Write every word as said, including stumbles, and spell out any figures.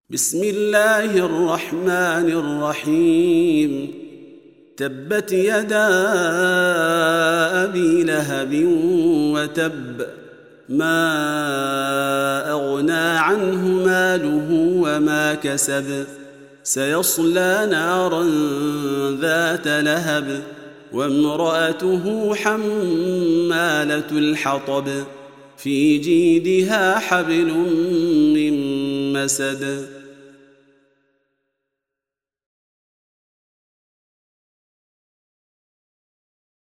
بسم الله الرحمن الرحيم. تبت يدا أبي لهب وتب، ما أغنى عنه ماله وما كسب، سيصلى نارا ذات لهب، وامرأته حمالة الحطب، في جيدها حبل من مسد.